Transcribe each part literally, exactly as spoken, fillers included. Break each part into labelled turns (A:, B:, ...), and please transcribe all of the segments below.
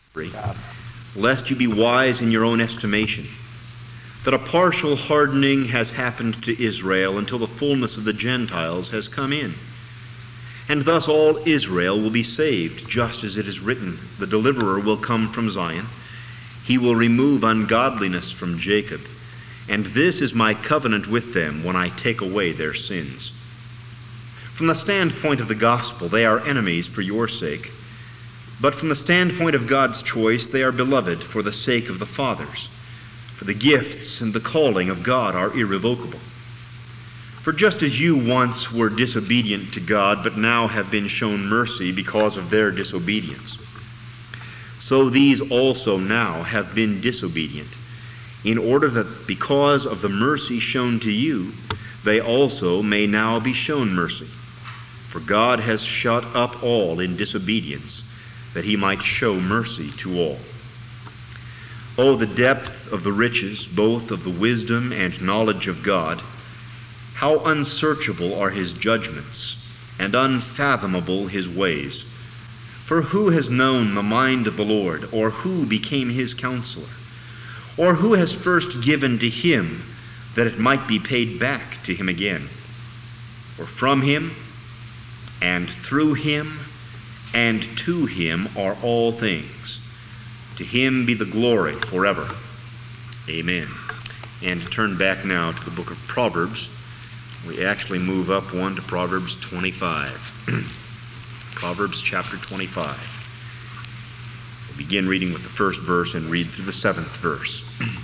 A: lest you be wise in your own estimation, that a partial hardening has happened to Israel until the fullness of the Gentiles has come in. And thus all Israel will be saved, just as it is written, the deliverer will come from Zion. He will remove ungodliness from Jacob, and this is my covenant with them when I take away their sins. From the standpoint of the gospel, they are enemies for your sake, but from the standpoint of God's choice, they are beloved for the sake of the fathers. For the gifts and the calling of God are irrevocable. For just as you once were disobedient to God, but now have been shown mercy because of their disobedience, so these also now have been disobedient, in order that because of the mercy shown to you, they also may now be shown mercy. For God has shut up all in disobedience, that he might show mercy to all. Oh, the depth of the riches, both of the wisdom and knowledge of God! How unsearchable are his judgments, and unfathomable his ways! For who has known the mind of the Lord, or who became his counselor? Or who has first given to him, that it might be paid back to him again? For from him, and through him, and to him are all things. To him be the glory forever. Amen. And to turn back now to the book of Proverbs, we actually move up one to Proverbs twenty-five. Proverbs chapter twenty-five. We'll begin reading with the first verse and read through the seventh verse.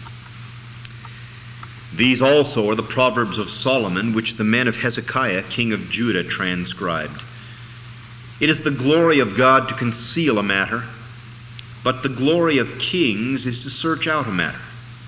A: These also are the Proverbs of Solomon, which the men of Hezekiah, king of Judah, transcribed. It is the glory of God to conceal a matter, but the glory of kings is to search out a matter.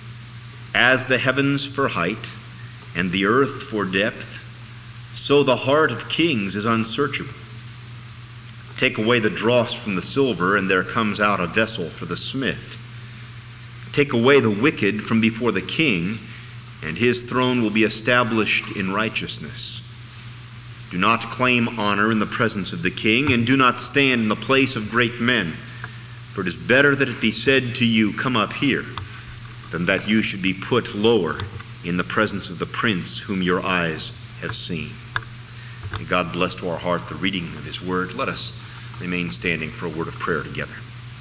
A: As the heavens for height, and the earth for depth, so the heart of kings is unsearchable. Take away the dross from the silver, and there comes out a vessel for the smith. Take away the wicked from before the king, and his throne will be established in righteousness. Do not claim honor in the presence of the king, and do not stand in the place of great men. For it is better that it be said to you, come up here, than that you should be put lower in the presence of the prince whom your eyes have seen. May God bless to our heart the reading of his word. Let us remain standing for a word of prayer together.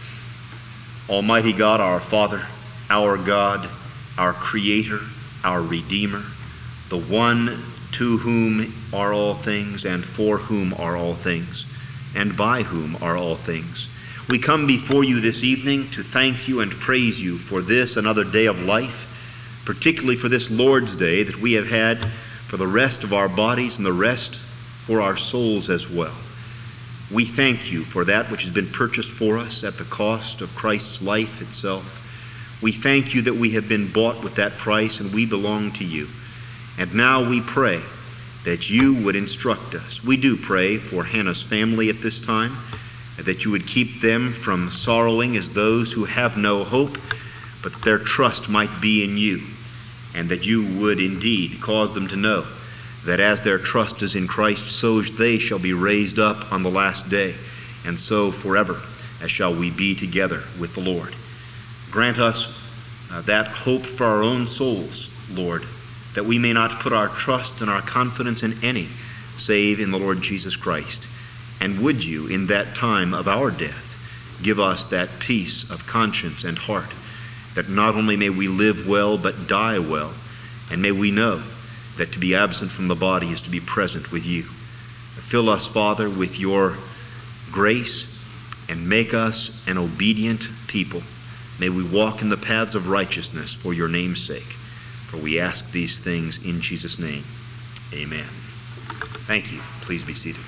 A: Almighty God, our Father, our God, our Creator, our Redeemer, the one to whom are all things, and for whom are all things, and by whom are all things, we come before you this evening to thank you and praise you for this another day of life, particularly for this Lord's Day that we have had for the rest of our bodies and the rest for our souls as well. We thank you for that which has been purchased for us at the cost of Christ's life itself. We thank you that we have been bought with that price and we belong to you. And now we pray that you would instruct us. We do pray for Hannah's family at this time, that you would keep them from sorrowing as those who have no hope, but that their trust might be in you, and that you would indeed cause them to know that as their trust is in Christ, so they shall be raised up on the last day, and so forever as shall we be together with the Lord. Grant us uh, that hope for our own souls, Lord, that we may not put our trust and our confidence in any save in the Lord Jesus Christ. And would you, in that time of our death, give us that peace of conscience and heart, that not only may we live well, but die well, and may we know that to be absent from the body is to be present with you. Fill us, Father, with your grace, and make us an obedient people. May we walk in the paths of righteousness for your name's sake. For we ask these things in Jesus' name. Amen. Thank you. Please be seated.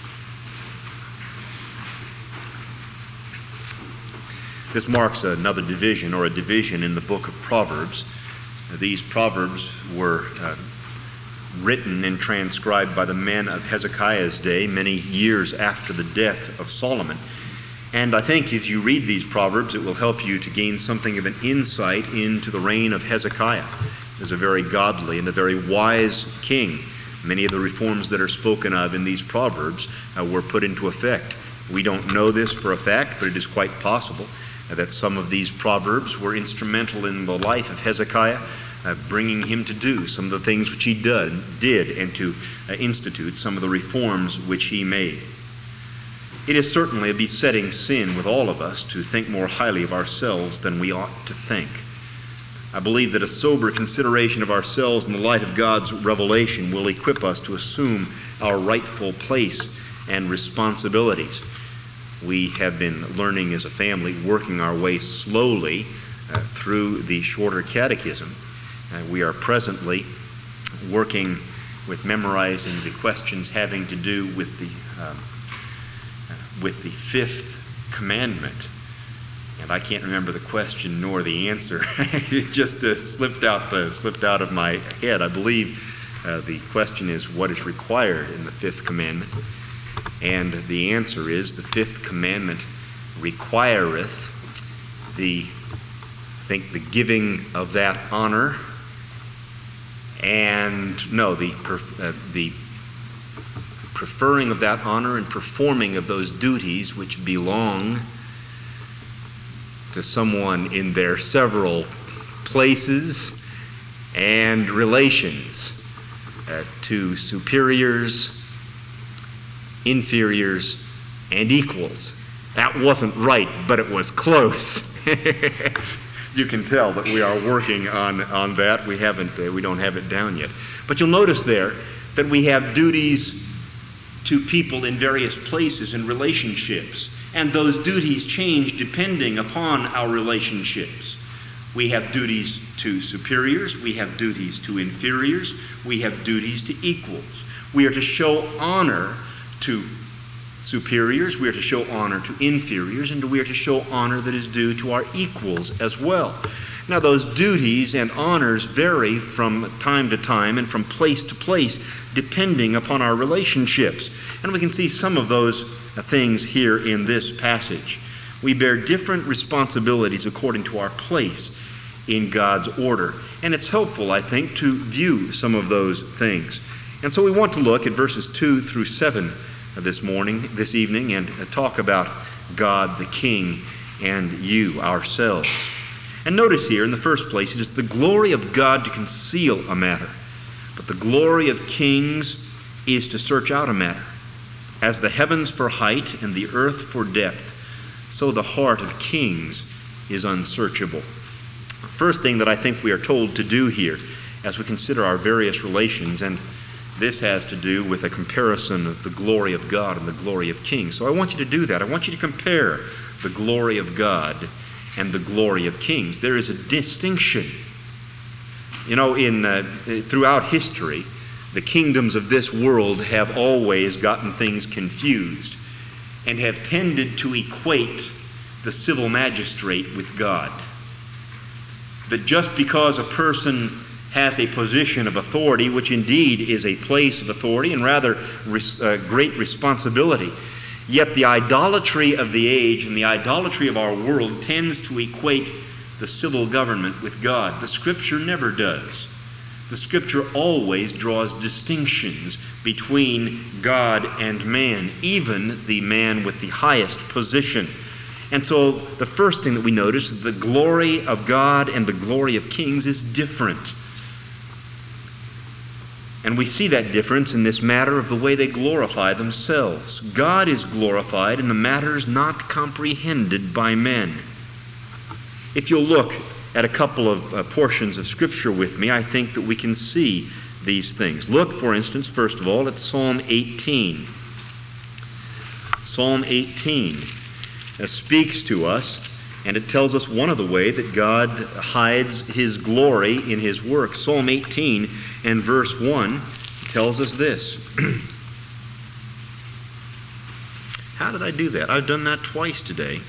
A: This marks another division, or a division in the book of Proverbs. These Proverbs were uh, written and transcribed by the men of Hezekiah's day, many years after the death of Solomon. And I think as you read these Proverbs, it will help you to gain something of an insight into the reign of Hezekiah. He was a very godly and a very wise king. Many of the reforms that are spoken of in these Proverbs uh, were put into effect. We don't know this for a fact, but it is quite possible that some of these proverbs were instrumental in the life of Hezekiah, uh, bringing him to do some of the things which he did, did and to uh, institute some of the reforms which he made. It is certainly a besetting sin with all of us to think more highly of ourselves than we ought to think. I believe that a sober consideration of ourselves in the light of God's revelation will equip us to assume our rightful place and responsibilities. We have been learning as a family, working our way slowly uh, through the shorter catechism. Uh, we are presently working with memorizing the questions having to do with the um, uh, with the fifth commandment. And I can't remember the question nor the answer. It just uh, slipped out uh, slipped out of my head. I believe uh, the question is, what is required in the fifth commandment? And the answer is, the fifth commandment requireth the, I think, the giving of that honor, and no, the uh, the preferring of that honor and performing of those duties which belong to someone in their several places and relations, uh, to superiors, inferiors, and equals. That wasn't right, but it was close. You can tell that we are working on, on that. We haven't, uh, we don't have it down yet. But you'll notice there that we have duties to people in various places and relationships. And those duties change depending upon our relationships. We have duties to superiors, we have duties to inferiors, we have duties to equals. We are to show honor to superiors, we are to show honor to inferiors, and we are to show honor that is due to our equals as well. Now, those duties and honors vary from time to time and from place to place, depending upon our relationships. And we can see some of those things here in this passage. We bear different responsibilities according to our place in God's order. And it's helpful, I think, to view some of those things. And so we want to look at verses two through seven this morning, this evening, and talk about God the King and you, ourselves. And notice here, in the first place, it is the glory of God to conceal a matter, but the glory of kings is to search out a matter. As the heavens for height and the earth for depth, so the heart of kings is unsearchable. First thing that I think we are told to do here as we consider our various relations, and this has to do with a comparison of the glory of God and the glory of kings. So I want you to do that. I want you to compare the glory of God and the glory of kings. There is a distinction. You know, in uh, throughout history, the kingdoms of this world have always gotten things confused and have tended to equate the civil magistrate with God. That just because a person has a position of authority, which indeed is a place of authority and rather res- uh, great responsibility, yet the idolatry of the age and the idolatry of our world tends to equate the civil government with God. The Scripture never does. The Scripture always draws distinctions between God and man, even the man with the highest position. And so the first thing that we notice is the glory of God and the glory of kings is different. And we see that difference in this matter of the way they glorify themselves. God is glorified in the matters not comprehended by men. If you'll look at a couple of uh, portions of Scripture with me, I think that we can see these things. Look, for instance, first of all, at Psalm eighteen. Psalm eighteen uh, speaks to us, and it tells us one of the ways that God hides His glory in His work. Psalm eighteen and verse one tells us this. How did I do that? I've done that twice today.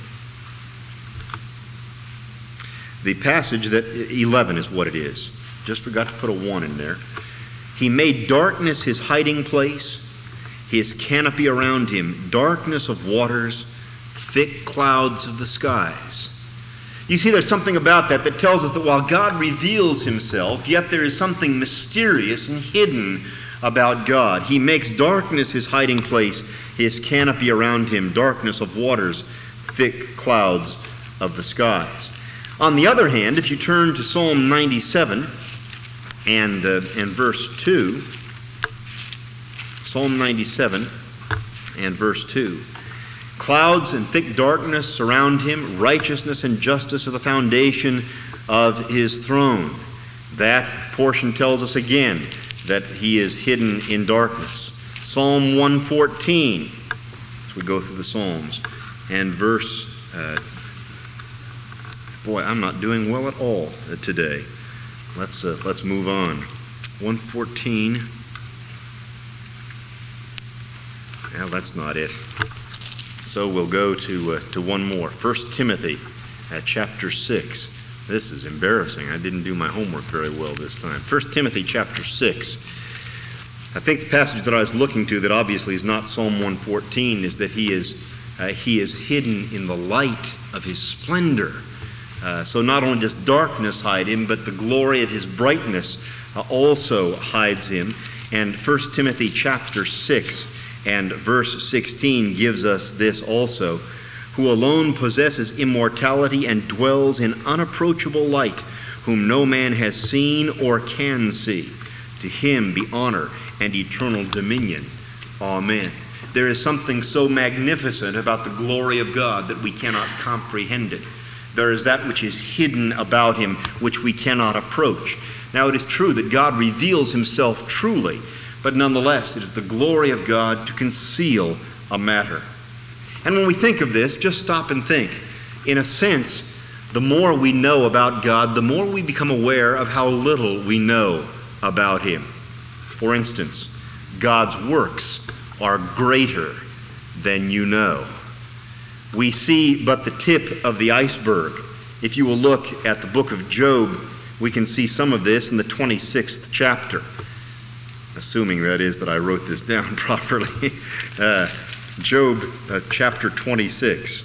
A: The passage that eleven is what it is. Just forgot to put a one in there. He made darkness his hiding place, his canopy around him, darkness of waters, thick clouds of the skies. You see, there's something about that that tells us that while God reveals himself, yet there is something mysterious and hidden about God. He makes darkness his hiding place, his canopy around him, darkness of waters, thick clouds of the skies. On the other hand, if you turn to Psalm ninety-seven and, uh, and verse two, Psalm ninety-seven and verse two, clouds and thick darkness surround him, righteousness and justice are the foundation of his throne. That portion tells us again that he is hidden in darkness. Psalm one fourteen, as we go through the Psalms, and verse, uh, boy, I'm not doing well at all today. Let's uh, let's move on. one fourteen. Well, that's not it. So we'll go to uh, to one more. First Timothy, at chapter six. This is embarrassing. I didn't do my homework very well this time. First Timothy chapter six. I think the passage that I was looking to, that obviously is not Psalm one fourteen, is that he is uh, he is hidden in the light of his splendor. Uh, so not only does darkness hide him, but the glory of his brightness uh, also hides him. And First Timothy chapter six and verse sixteen gives us this also: who alone possesses immortality and dwells in unapproachable light, whom no man has seen or can see. To him be honor and eternal dominion. Amen. There is something so magnificent about the glory of God that we cannot comprehend it. There is that which is hidden about him, which we cannot approach. Now, it is true that God reveals himself truly, but nonetheless, it is the glory of God to conceal a matter. And when we think of this, just stop and think. In a sense, the more we know about God, the more we become aware of how little we know about him. For instance, God's works are greater than you know. We see but the tip of the iceberg. If you will look at the book of Job, we can see some of this in the twenty-sixth chapter. Assuming, that is, that I wrote this down properly. uh, Job uh, chapter twenty-six.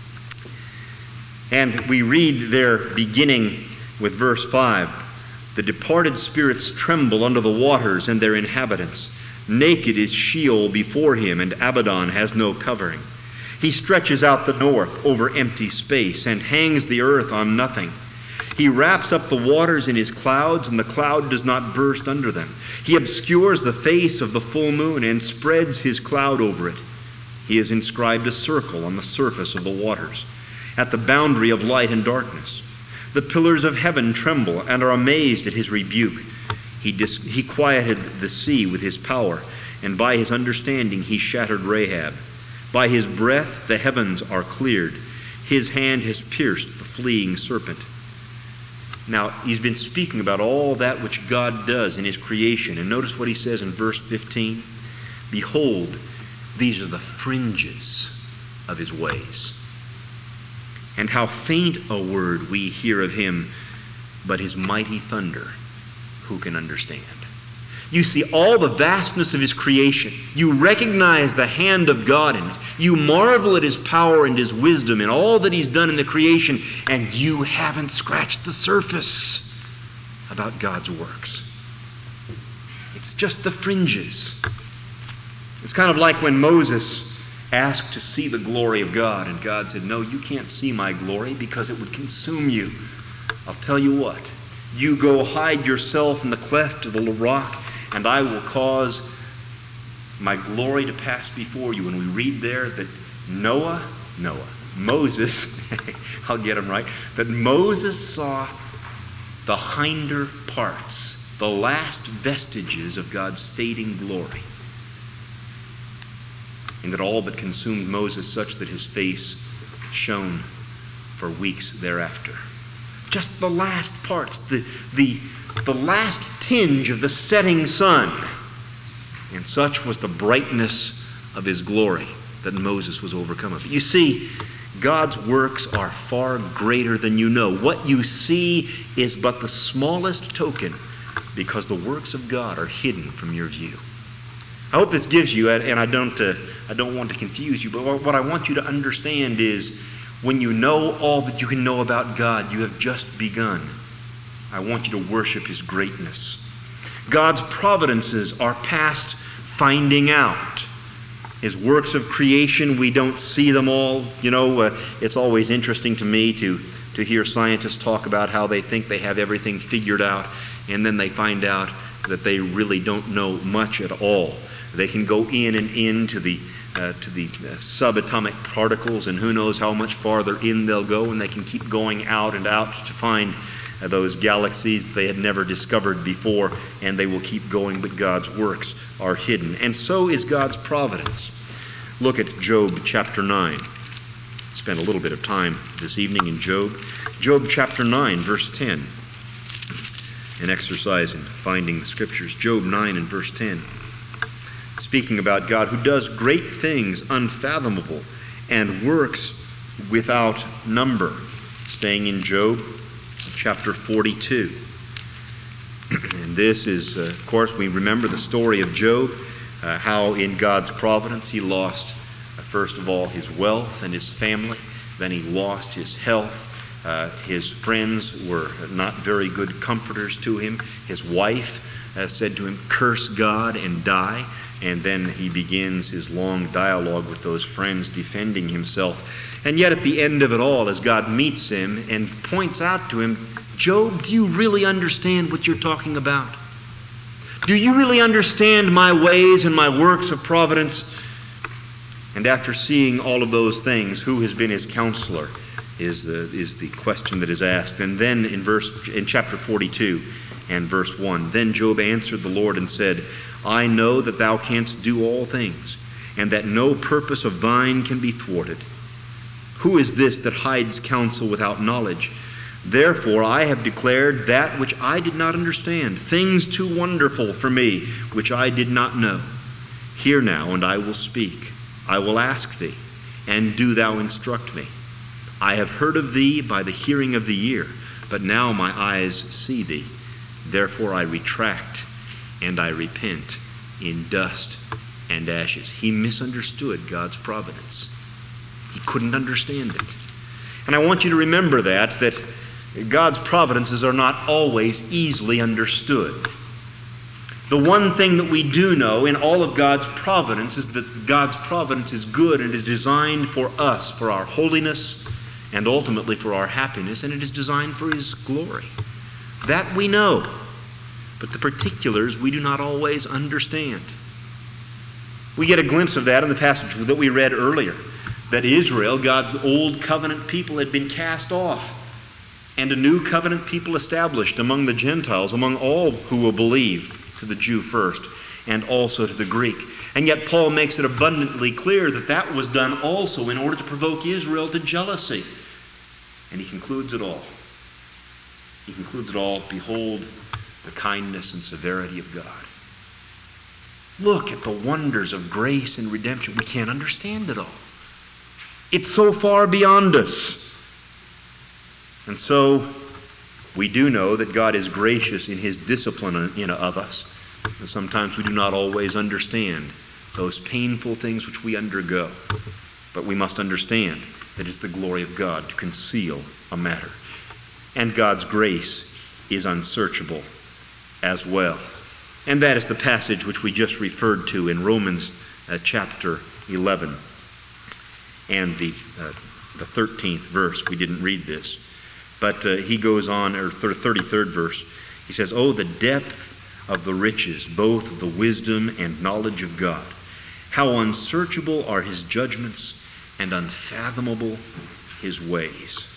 A: And we read there, beginning with verse five, the departed spirits tremble under the waters and their inhabitants. Naked is Sheol before him, and Abaddon has no covering. He stretches out the north over empty space and hangs the earth on nothing. He wraps up the waters in his clouds, and the cloud does not burst under them. He obscures the face of the full moon and spreads his cloud over it. He has inscribed a circle on the surface of the waters, at the boundary of light and darkness. The pillars of heaven tremble and are amazed at his rebuke. He, dis- he quieted the sea with his power, and by his understanding he shattered Rahab. By his breath the heavens are cleared. His hand has pierced the fleeing serpent. Now, he's been speaking about all that which God does in his creation. And notice what he says in verse fifteen. Behold, these are the fringes of his ways. And how faint a word we hear of him, but his mighty thunder, who can understand? You see all the vastness of his creation. You recognize the hand of God in it. You marvel at his power and his wisdom and all that he's done in the creation, and you haven't scratched the surface about God's works. It's just the fringes. It's kind of like when Moses asked to see the glory of God, and God said, no, you can't see my glory because it would consume you. I'll tell you what, you go hide yourself in the cleft of the rock, and I will cause my glory to pass before you. And we read there that Noah, Noah, Moses, I'll get him right, that Moses saw the hinder parts, the last vestiges of God's fading glory. And that all but consumed Moses such that his face shone for weeks thereafter. Just the last parts, the, the, the last tinge of the setting sun. And such was the brightness of his glory that Moses was overcome of. You see, God's works are far greater than you know. What you see is but the smallest token, because the works of God are hidden from your view. I hope this gives you, and I don't, uh, I don't want to confuse you, but what I want you to understand is when you know all that you can know about God, you have just begun. I want you to worship his greatness. God's providences are past finding out. His works of creation, we don't see them all. You know, uh, it's always interesting to me to, to hear scientists talk about how they think they have everything figured out, and then they find out that they really don't know much at all. They can go in and into the uh, to the uh, subatomic particles, and who knows how much farther in they'll go, and they can keep going out and out to find uh, those galaxies they had never discovered before, and they will keep going, but God's works are hidden. And so is God's providence. Look at Job chapter nine. Spend a little bit of time this evening in Job. Job chapter nine, verse ten. An exercise in finding the scriptures. Job nine and verse ten. Speaking about God who does great things unfathomable and works without number. Staying in Job chapter forty-two. And this is, uh, of course, we remember the story of Job, uh, how in God's providence he lost, uh, first of all, his wealth and his family. Then he lost his health. Uh, his friends were not very good comforters to him. His wife uh, said to him, "Curse God and die." And then he begins his long dialogue with those friends, defending himself. And yet at the end of it all, as God meets him and points out to him, "Job, do you really understand what you're talking about? Do you really understand my ways and my works of providence?" And after seeing all of those things, who has been his counselor is the, is the question that is asked. And then in verse in chapter forty-two and verse one, "Then Job answered the Lord and said, I know that thou canst do all things, and that no purpose of thine can be thwarted. Who is this that hides counsel without knowledge? Therefore I have declared that which I did not understand, things too wonderful for me, which I did not know. Hear now, and I will speak. I will ask thee, and do thou instruct me. I have heard of thee by the hearing of the ear, but now my eyes see thee. Therefore I retract, and I repent in dust and ashes." He misunderstood God's providence. He couldn't understand it. And I want you to remember that, that God's providences are not always easily understood. The one thing that we do know in all of God's providence is that God's providence is good and is designed for us, for our holiness, and ultimately for our happiness, and it is designed for His glory. That we know. But the particulars we do not always understand. We get a glimpse of that in the passage that we read earlier, that Israel, God's old covenant people, had been cast off, and a new covenant people established among the Gentiles, among all who will believe, to the Jew first, and also to the Greek. And yet Paul makes it abundantly clear that that was done also in order to provoke Israel to jealousy. And he concludes it all. He concludes it all, "Behold, the kindness and severity of God." Look at the wonders of grace and redemption. We can't understand it all. It's so far beyond us. And so we do know that God is gracious in His discipline in of us. And sometimes we do not always understand those painful things which we undergo. But we must understand that it's the glory of God to conceal a matter. And God's grace is unsearchable as well. And that is the passage which we just referred to in Romans uh, chapter eleven and the uh, the thirteenth verse. We didn't read this, but uh, he goes on, or thirty-third verse. He says, "Oh, the depth of the riches, both of the wisdom and knowledge of God. How unsearchable are His judgments and unfathomable His ways."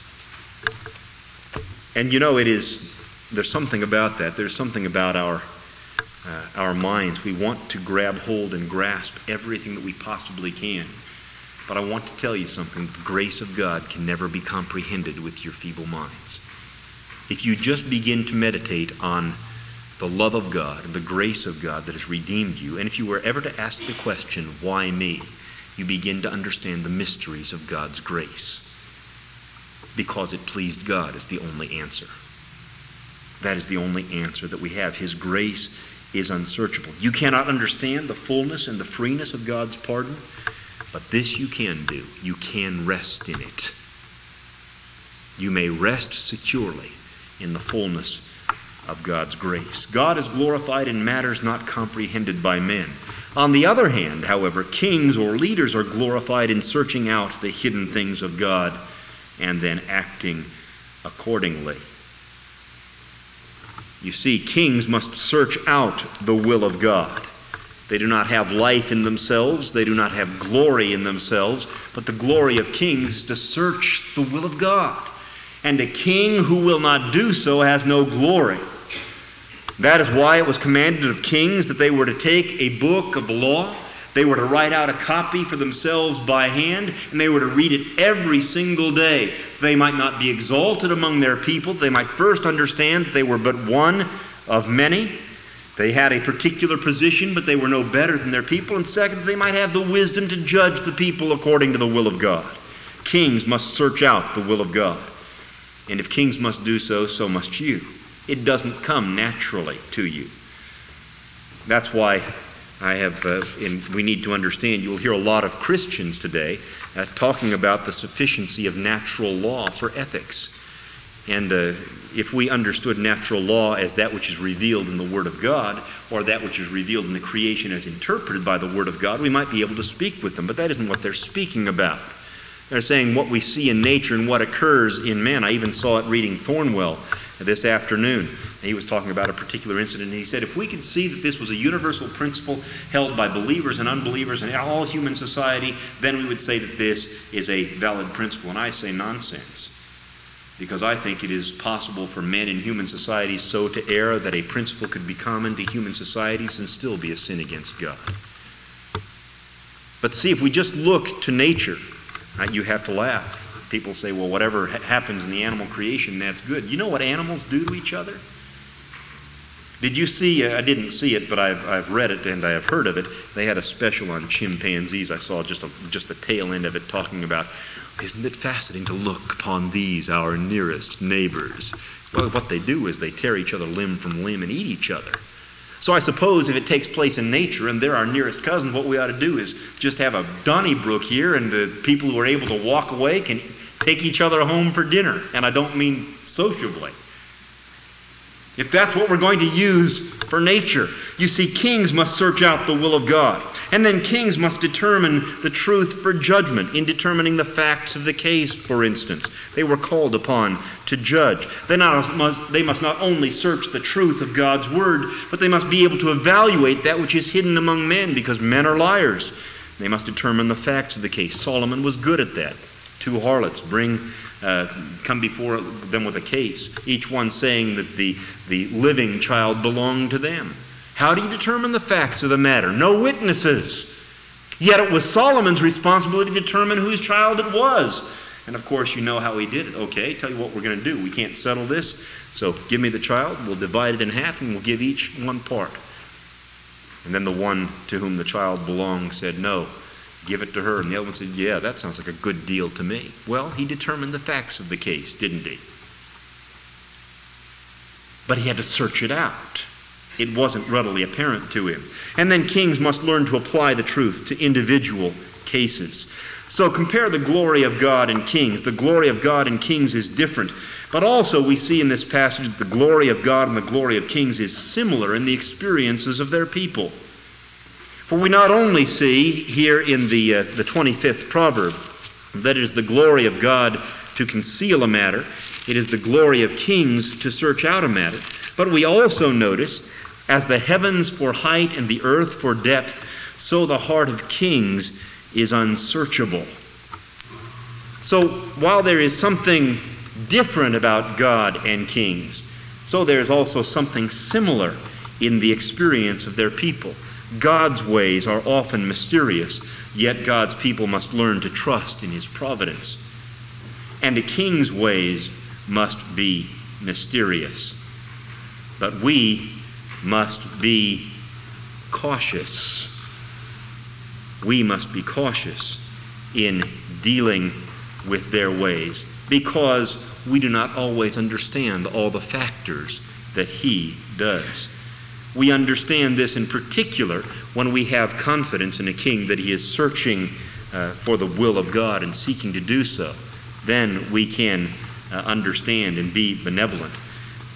A: And you know, it is There's something about that. There's something about our uh, our minds. We want to grab hold and grasp everything that we possibly can. But I want to tell you something. The grace of God can never be comprehended with your feeble minds. If you just begin to meditate on the love of God and the grace of God that has redeemed you, and if you were ever to ask the question, "Why me?" you begin to understand the mysteries of God's grace. Because it pleased God is the only answer. That is the only answer that we have. His grace is unsearchable. You cannot understand the fullness and the freeness of God's pardon, but this you can do. You can rest in it. You may rest securely in the fullness of God's grace. God is glorified in matters not comprehended by men. On the other hand, however, kings or leaders are glorified in searching out the hidden things of God and then acting accordingly. You see, kings must search out the will of God. They do not have life in themselves. They do not have glory in themselves. But the glory of kings is to search the will of God. And a king who will not do so has no glory. That is why it was commanded of kings that they were to take a book of the law. They were to write out a copy for themselves by hand, and they were to read it every single day. They might not be exalted among their people. They might first understand that they were but one of many. They had a particular position, but they were no better than their people. And second, they might have the wisdom to judge the people according to the will of God. Kings must search out the will of God. And if kings must do so, so must you. It doesn't come naturally to you. That's why I have, uh, in, we need to understand, you'll hear a lot of Christians today uh, talking about the sufficiency of natural law for ethics. And uh, if we understood natural law as that which is revealed in the Word of God, or that which is revealed in the creation as interpreted by the Word of God, we might be able to speak with them. But that isn't what they're speaking about. They're saying what we see in nature and what occurs in men. I even saw it reading Thornwell this afternoon. He was talking about a particular incident, and he said if we could see that this was a universal principle held by believers and unbelievers in all human society, then we would say that this is a valid principle. And I say nonsense, because I think it is possible for men in human societies so to err that a principle could be common to human societies and still be a sin against God. But see, if we just look to nature, you have to laugh. People say, well, whatever ha- happens in the animal creation, that's good. You know what animals do to each other? Did you see, uh, I didn't see it, but I've, I've read it and I have heard of it. They had a special on chimpanzees. I saw just, a, just the tail end of it talking about, isn't it fascinating to look upon these, our nearest neighbors? Well, what they do is they tear each other limb from limb and eat each other. So I suppose if it takes place in nature and they're our nearest cousins, what we ought to do is just have a Donnybrook here, and the people who are able to walk away can take each other home for dinner. And I don't mean sociably. If that's what we're going to use for nature. You see, kings must search out the will of God. And then kings must determine the truth for judgment in determining the facts of the case, for instance. They were called upon to judge. They, not must, they must not only search the truth of God's word, but they must be able to evaluate that which is hidden among men, because men are liars. They must determine the facts of the case. Solomon was good at that. Two harlots bring Uh, come before them with a case, each one saying that the, the living child belonged to them. How do you determine the facts of the matter? No witnesses. Yet it was Solomon's responsibility to determine whose child it was. And of course, you know how he did it. Okay, tell you what we're going to do. We can't settle this, so give me the child. We'll divide it in half, and we'll give each one part. And then the one to whom the child belonged said, no, give it to her. And the other one said, yeah, that sounds like a good deal to me. Well, he determined the facts of the case, didn't he? But he had to search it out. It wasn't readily apparent to him. And then kings must learn to apply the truth to individual cases. So compare the glory of God in kings. The glory of God in kings is different. But also we see in this passage that the glory of God and the glory of kings is similar in the experiences of their people. For we not only see here in the, uh, the twenty-fifth proverb that it is the glory of God to conceal a matter, it is the glory of kings to search out a matter, but we also notice, as the heavens for height and the earth for depth, so the heart of kings is unsearchable. So while there is something different about God and kings, so there is also something similar in the experience of their people. God's ways are often mysterious, yet God's people must learn to trust in his providence. And a king's ways must be mysterious. But we must be cautious. We must be cautious in dealing with their ways, because we do not always understand all the factors that he does. We understand this in particular when we have confidence in a king that he is searching uh, for the will of God and seeking to do so. Then we can uh, understand and be benevolent.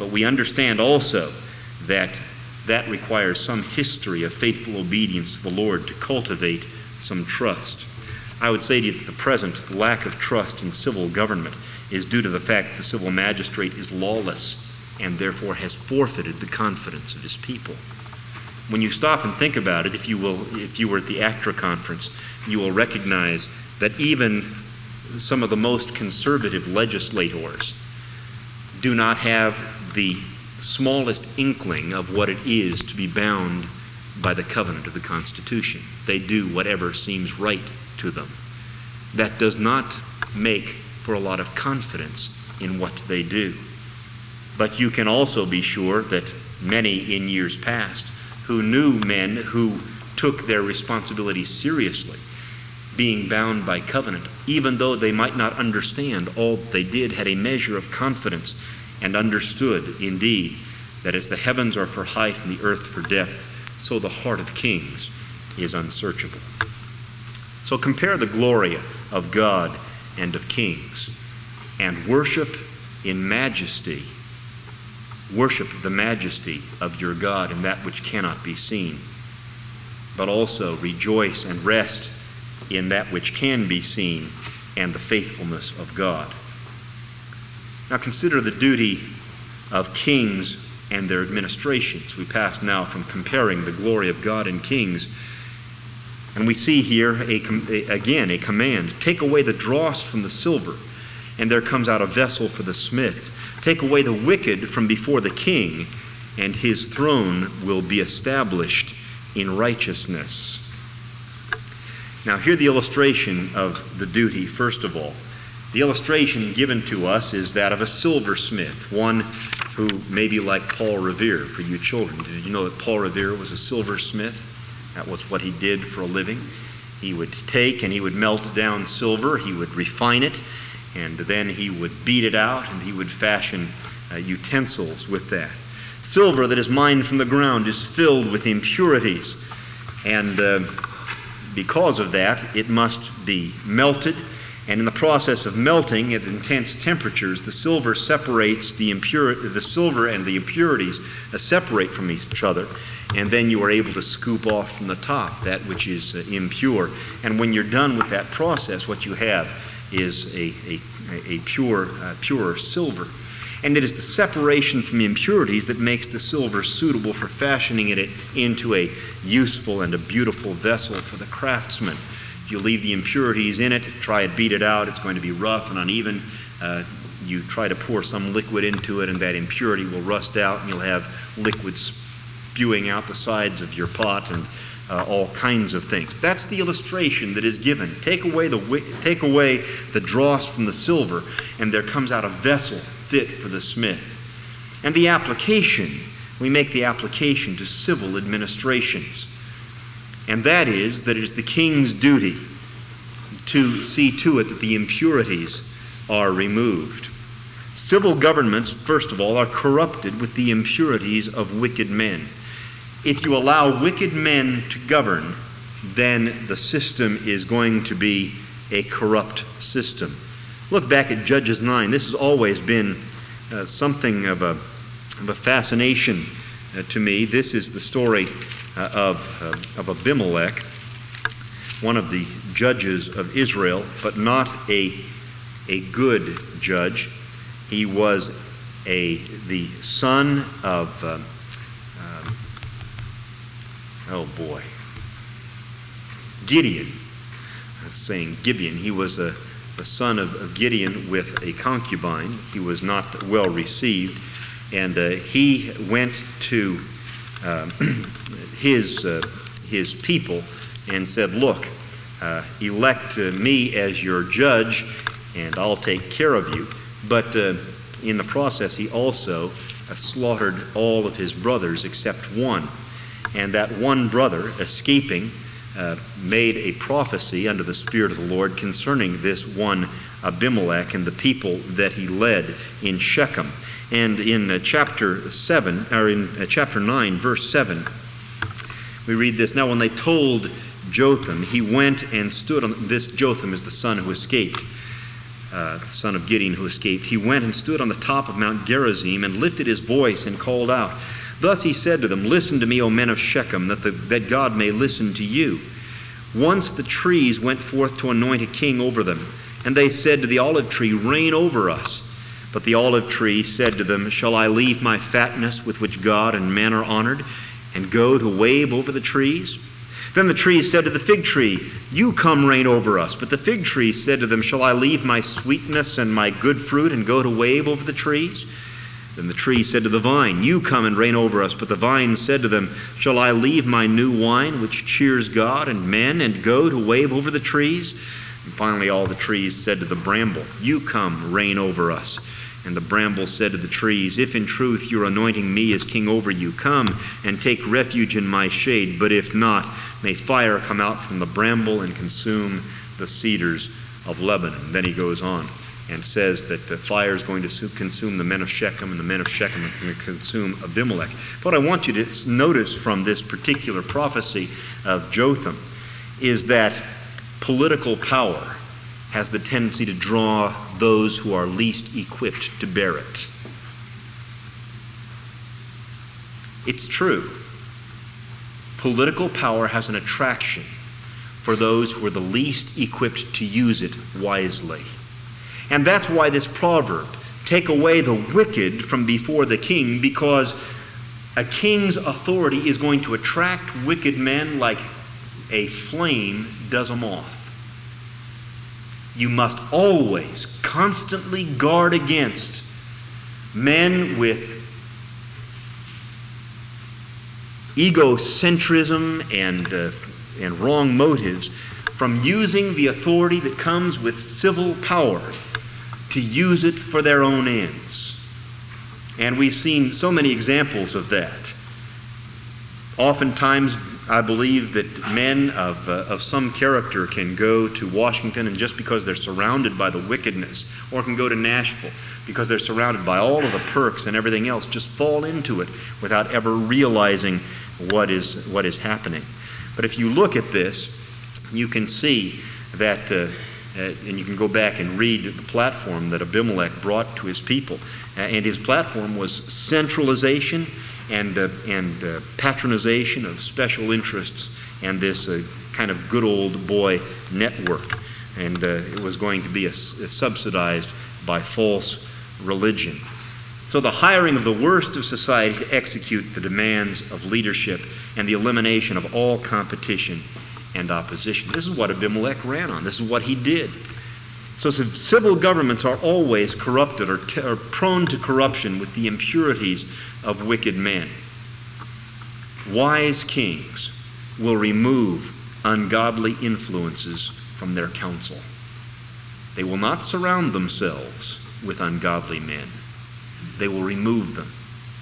A: But we understand also that that requires some history of faithful obedience to the Lord to cultivate some trust. I would say to you that the present lack of trust in civil government is due to the fact that the civil magistrate is lawless and therefore has forfeited the confidence of his people. When you stop and think about it, if you will, if you were at the ACTRA conference, you will recognize that even some of the most conservative legislators do not have the smallest inkling of what it is to be bound by the covenant of the Constitution. They do whatever seems right to them. That does not make for a lot of confidence in what they do. But you can also be sure that many in years past who knew men who took their responsibilities seriously, being bound by covenant, even though they might not understand all they did, had a measure of confidence and understood indeed that as the heavens are for height and the earth for depth, so the heart of kings is unsearchable. So compare the glory of God and of kings, and worship in majesty. Worship the majesty of your God and that which cannot be seen, but also rejoice and rest in that which can be seen and the faithfulness of God. Now consider the duty of kings and their administrations. We pass now from comparing the glory of God and kings, and we see here, a, again, a command. Take away the dross from the silver, and there comes out a vessel for the smith. Take away the wicked from before the king, and his throne will be established in righteousness. Now, hear the illustration of the duty, first of all. The illustration given to us is that of a silversmith, one who may be like Paul Revere for you children. Did you know that Paul Revere was a silversmith? That was what he did for a living. He would take and he would melt down silver, he would refine it, and then he would beat it out and he would fashion uh, utensils with that. Silver that is mined from the ground is filled with impurities, and uh, because of that, it must be melted. And in the process of melting at intense temperatures, the silver separates the impure, the silver and the impurities uh, separate from each other, and then you are able to scoop off from the top that which is uh, impure. And when you're done with that process, what you have is a, a, a pure, uh, purer silver. And it is the separation from the impurities that makes the silver suitable for fashioning it into a useful and a beautiful vessel for the craftsman. If you leave the impurities in it, try and beat it out, it's going to be rough and uneven. Uh, you try to pour some liquid into it, and that impurity will rust out, and you'll have liquid spewing out the sides of your pot and uh, all kinds of things. That's the illustration that is given. Take away the take away the dross from the silver, and there comes out a vessel fit for the smith. And the application, we make the application to civil administrations. And that is that it is the king's duty to see to it that the impurities are removed. Civil governments, first of all, are corrupted with the impurities of wicked men. If you allow wicked men to govern, then the system is going to be a corrupt system. Look back at Judges nine. This has always been uh, something of a, of a fascination uh, to me. This is the story uh, of, uh, of Abimelech, one of the judges of Israel, but not a, a good judge. He was a the son of, uh, uh, oh boy, Gideon. I was saying Gibeon. He was a, a son of, of Gideon with a concubine. He was not well received, and uh, he went to uh, his uh, his people and said, "Look, uh, elect uh, me as your judge, and I'll take care of you." But uh, in the process, he also uh, slaughtered all of his brothers except one. And that one brother, escaping, uh, made a prophecy under the Spirit of the Lord concerning this one Abimelech and the people that he led in Shechem. And in uh, chapter seven, or in uh, chapter nine, verse seven, we read this. Now, when they told Jotham, he went and stood on. This Jotham is the son who escaped. uh, the son of Gideon who escaped, he went and stood on the top of Mount Gerizim and lifted his voice and called out. Thus he said to them, Listen to me, O men of Shechem, that, the, that God may listen to you. Once the trees went forth to anoint a king over them, and they said to the olive tree, Reign over us. But the olive tree said to them, Shall I leave my fatness with which God and men are honored, and go to wave over the trees? Then the trees said to the fig tree, You come reign over us. But the fig tree said to them, Shall I leave my sweetness and my good fruit, and go to wave over the trees? Then the tree said to the vine, You come and reign over us. But the vine said to them, Shall I leave my new wine, which cheers God and men, and go to wave over the trees? And finally all the trees said to the bramble, You come, reign over us. And the bramble said to the trees, If in truth you're anointing me as king over you, come and take refuge in my shade. But if not, may fire come out from the bramble and consume the cedars of Lebanon. Then he goes on and says that the fire is going to consume the men of Shechem, and the men of Shechem are going to consume Abimelech. What I want you to notice from this particular prophecy of Jotham is that political power has the tendency to draw those who are least equipped to bear it. It's true. Political power has an attraction for those who are the least equipped to use it wisely. And that's why this proverb, take away the wicked from before the king, because a king's authority is going to attract wicked men like a flame does a moth. You must always, constantly guard against men with egocentrism and, uh, and wrong motives from using the authority that comes with civil power to use it for their own ends. And we've seen so many examples of that. Oftentimes, I believe that men of, uh, of some character can go to Washington, and just because they're surrounded by the wickedness, or can go to Nashville because they're surrounded by all of the perks and everything else, just fall into it without ever realizing what is, what is happening. But if you look at this, you can see that, uh, uh, and you can go back and read the platform that Abimelech brought to his people. Uh, and his platform was centralization and uh, and uh, patronization of special interests and this uh, kind of good old boy network. And uh, it was going to be a, a subsidized by false religion. So the hiring of the worst of society to execute the demands of leadership and the elimination of all competition and opposition. This is what Abimelech ran on. This is what he did. So civil governments are always corrupted or, t- or prone to corruption with the impurities of wicked men. Wise kings will remove ungodly influences from their counsel. They will not surround themselves with ungodly men. They will remove them.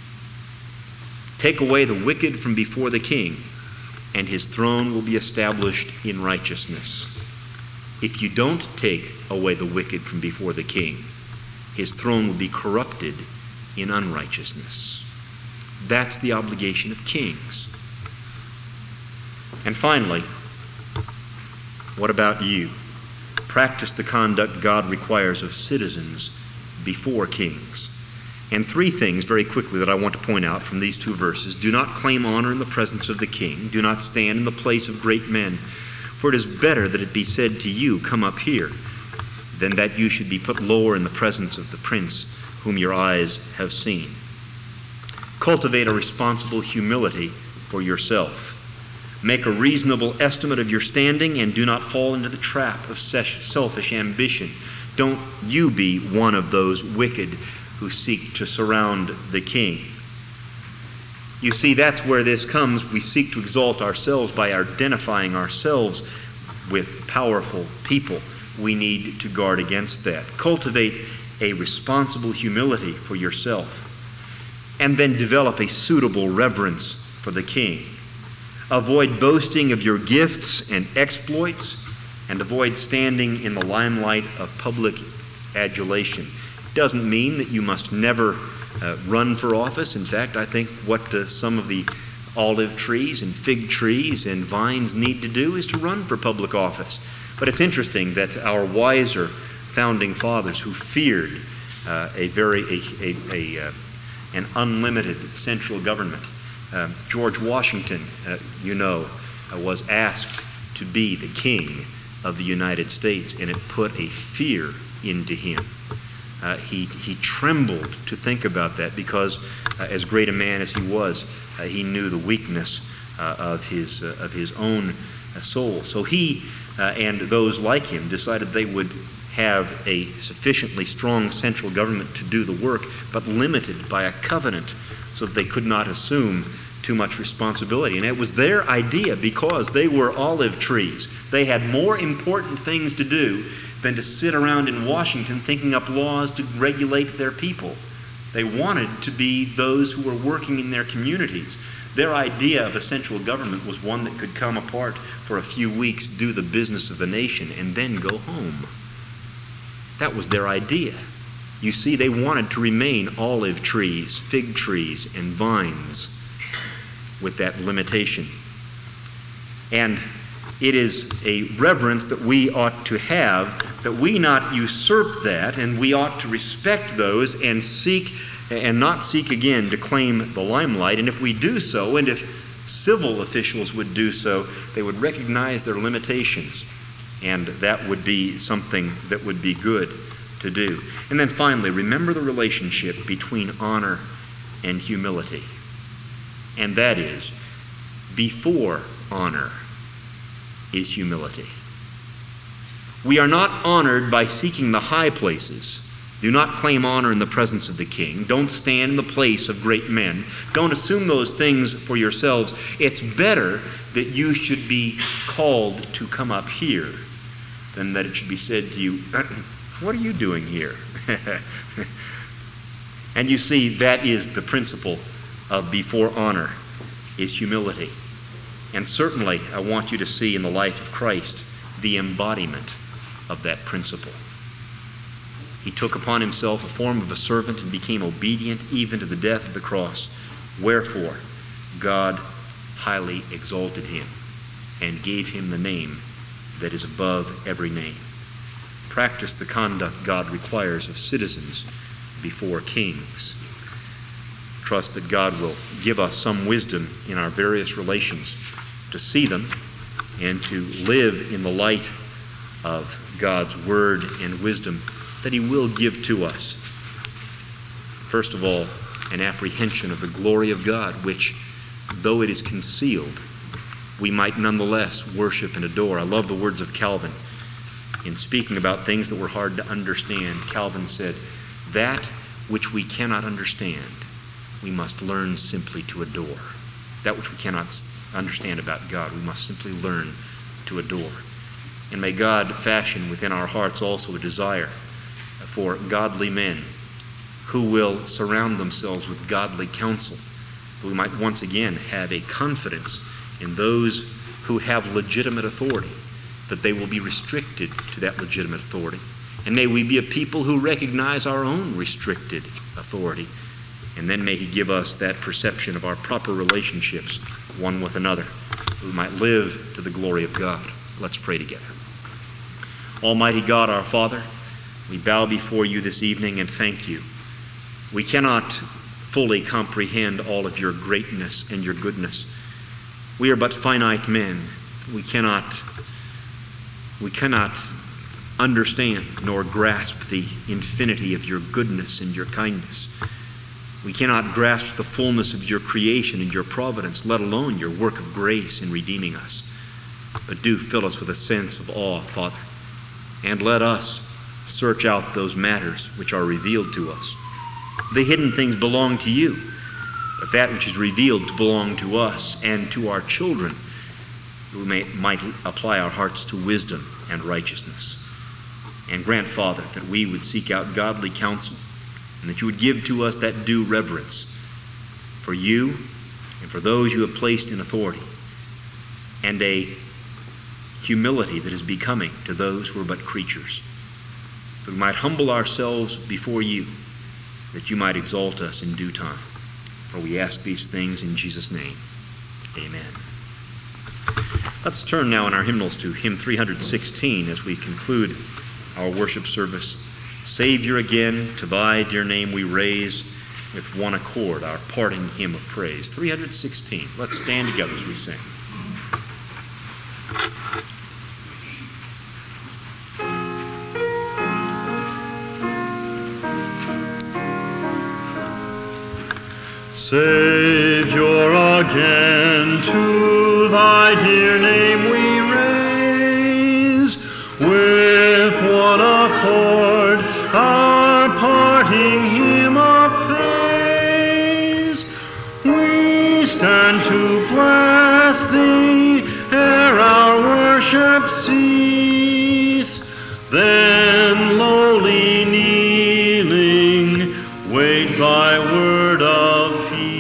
A: Take away the wicked from before the king, and his throne will be established in righteousness. If you don't take away the wicked from before the king, his throne will be corrupted in unrighteousness. That's the obligation of kings. And finally, what about you? Practice the conduct God requires of citizens before kings. And three things very quickly that I want to point out from these two verses. Do not claim honor in the presence of the king. Do not stand in the place of great men. For it is better that it be said to you, Come up here, than that you should be put lower in the presence of the prince whom your eyes have seen. Cultivate a responsible humility for yourself. Make a reasonable estimate of your standing, and do not fall into the trap of selfish ambition. Don't you be one of those wicked who seek to surround the king. You see, that's where this comes. We seek to exalt ourselves by identifying ourselves with powerful people. We need to guard against that. Cultivate a responsible humility for yourself, and then develop a suitable reverence for the king. Avoid boasting of your gifts and exploits, and avoid standing in the limelight of public adulation. It doesn't mean that you must never uh, run for office. In fact, I think what uh, some of the olive trees and fig trees and vines need to do is to run for public office. But it's interesting that our wiser founding fathers who feared uh, a very a, a, a uh, an unlimited central government. Uh, George Washington, uh, you know, uh, was asked to be the king of the United States, and it put a fear into him. Uh, he, he trembled to think about that because, uh, as great a man as he was, uh, he knew the weakness uh, of his uh, of his own uh, soul. So he uh, and those like him decided they would have a sufficiently strong central government to do the work, but limited by a covenant so that they could not assume too much responsibility. And it was their idea because they were olive trees. They had more important things to do than to sit around in Washington thinking up laws to regulate their people. They wanted to be those who were working in their communities. Their idea of a central government was one that could come apart for a few weeks, do the business of the nation, and then go home. That was their idea. You see, they wanted to remain olive trees, fig trees, and vines with that limitation. And it is a reverence that we ought to have, that we not usurp that, and we ought to respect those and seek, and not seek again to claim the limelight. And if we do so, and if civil officials would do so, they would recognize their limitations, and that would be something that would be good to do. And then finally, remember the relationship between honor and humility. And that is, before honor is humility. We are not honored by seeking the high places. Do not claim honor in the presence of the king. Don't stand in the place of great men. Don't assume those things for yourselves. It's better that you should be called to come up here than that it should be said to you, what are you doing here? And you see, that is the principle of before honor is humility. And certainly, I want you to see in the life of Christ the embodiment of that principle. He took upon himself a form of a servant and became obedient even to the death of the cross. Wherefore, God highly exalted him and gave him the name that is above every name. Practice the conduct God requires of citizens before kings. Trust that God will give us some wisdom in our various relations to see them and to live in the light of God's word and wisdom that he will give to us. First of all, an apprehension of the glory of God, which, though it is concealed, we might nonetheless worship and adore. I love the words of Calvin. In speaking about things that were hard to understand, Calvin said, that which we cannot understand, we must learn simply to adore. That which we cannot understand about God, we must simply learn to adore. And may God fashion within our hearts also a desire for godly men who will surround themselves with godly counsel, that we might once again have a confidence in those who have legitimate authority, that they will be restricted to that legitimate authority. And may we be a people who recognize our own restricted authority. And then may he give us that perception of our proper relationships one with another, that we might live to the glory of God. Let's pray together. Almighty God, our Father, we bow before you this evening and thank you. We cannot fully comprehend all of your greatness and your goodness. We are but finite men. We cannot, we cannot understand nor grasp the infinity of your goodness and your kindness. We cannot grasp the fullness of your creation and your providence, let alone your work of grace in redeeming us. But do fill us with a sense of awe, Father, and let us search out those matters which are revealed to us. The hidden things belong to you, but that which is revealed to belong to us and to our children, we may, might apply our hearts to wisdom and righteousness. And grant, Father, that we would seek out godly counsel, and that you would give to us that due reverence for you and for those you have placed in authority, and a humility that is becoming to those who are but creatures, that we might humble ourselves before you, that you might exalt us in due time. For we ask these things in Jesus' name. Amen. Let's turn now in our hymnals to hymn three hundred sixteen as we conclude our worship service. Savior, again, to thy dear name we raise with one accord our parting hymn of praise. three sixteen. Let's stand together as we sing. Savior, again to thy dear name we raise, with one accord our parting hymn of praise. We stand to bless thee ere our worship cease, then lowly kneeling wait thy word of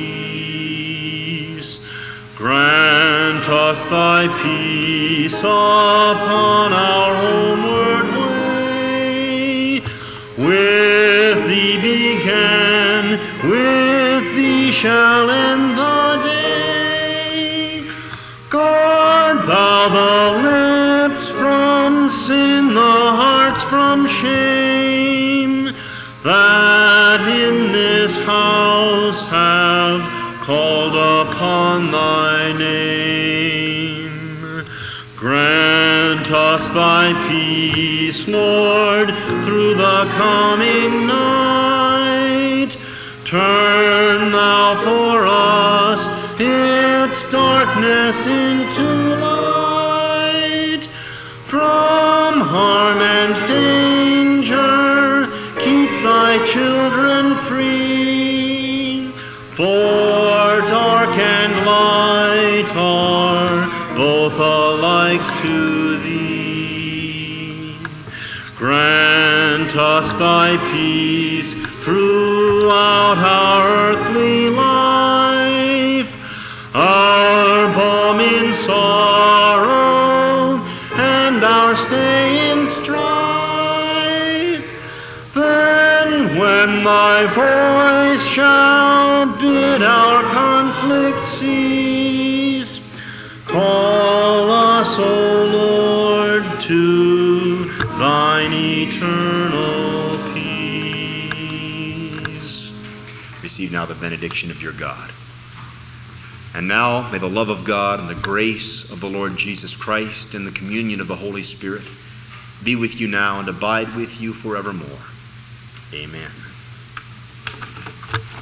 A: grant us thy peace upon our homeward way. With thee began, with thee shall end the day. Guard thou the lips from sin, the hearts from shame, that in this house have called upon thy name. Grant us thy peace, Lord, through the coming night. Turn thou for us its darkness into light. From harm and danger keep thy children free, for dark and light are both alike to thee. Grant us thy peace throughout our earthly life, our balm in sorrow and our stay in strife. Then when thy voice shall bid our conflict cease, call us, O Lord, to thine eternal peace. Receive now the benediction of your God. And now may the love of God and the grace of the Lord Jesus Christ and the communion of the Holy Spirit be with you now and abide with you forevermore. Amen.